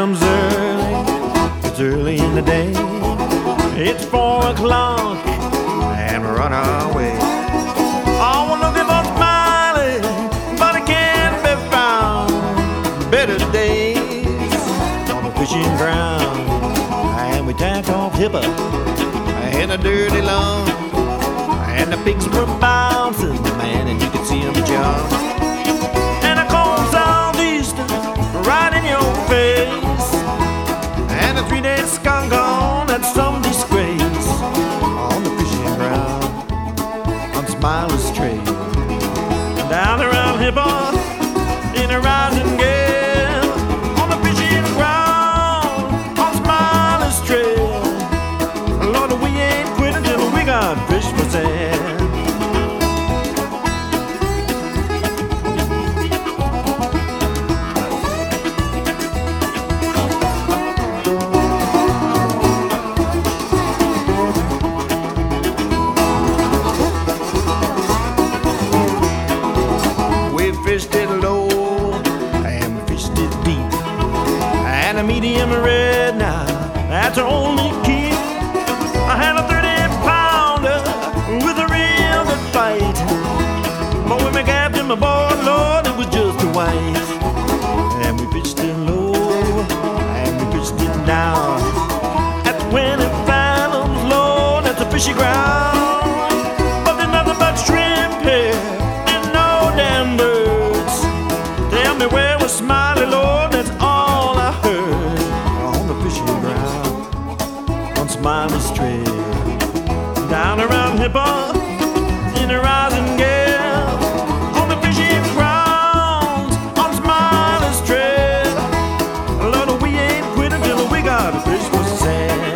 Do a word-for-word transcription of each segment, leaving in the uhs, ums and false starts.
comes early, it's early in the day. It's four o'clock and we're on our way. Oh, we're looking for Smiley, but it can't be found. Better days on the fishing ground, and we tacked off Hipper in a dirty lawn, and the pigs were bouncing, man, and you could see them jump. And a cold southeaster right in your face, and a three-day skunk on at some disgrace on the fishing ground on Smiley's Trail. Down around Hipper in a rising gale on the fishing ground on Smiley's Trail. Lord, we ain't quitting till we got fish for sale. Fished it low and we fished it deep, and a medium red now, that's our only keep. I had a thirty pounder with a real good fight, but when we gapped him aboard, Lord, it was just a white. And we fished it low and we fished it down at twenty fathoms, Lord, that's a fishy ground. But there's nothing but shrimp here and no damn bird. Tell me where was Smiley, Lord, that's all I heard on the fishing ground on Smiley's Trail. Down around Hipper in a rising gale on the fishing grounds on Smiley's Trail. Lord, we ain't quitting till we got a fish for sale.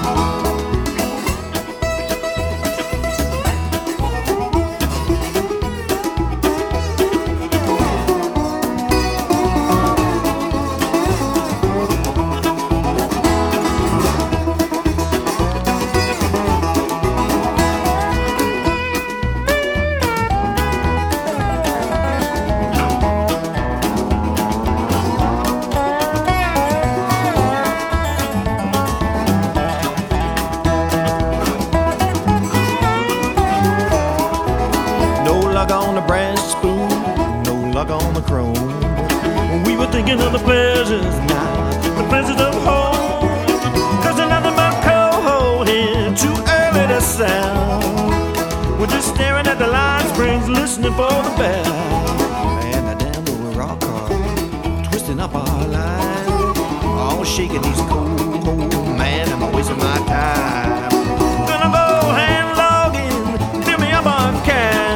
On the brass spoon, no luck on the chrome. We were thinking of the pleasures now, the pleasures of home. Cause there's nothing but cold here, too early to sound. We're just staring at the line springs, listening for the bell. And the damn little rock car twisting up our line, all shaking these cold, cold, man, am I wasting my time. Gonna go hand logging, fill me up on cash,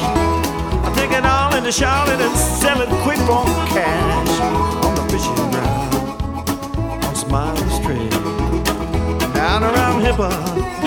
to Charlotte and sell it quick for cash on the fishing ground on Smiley's Trail. Down around Hipper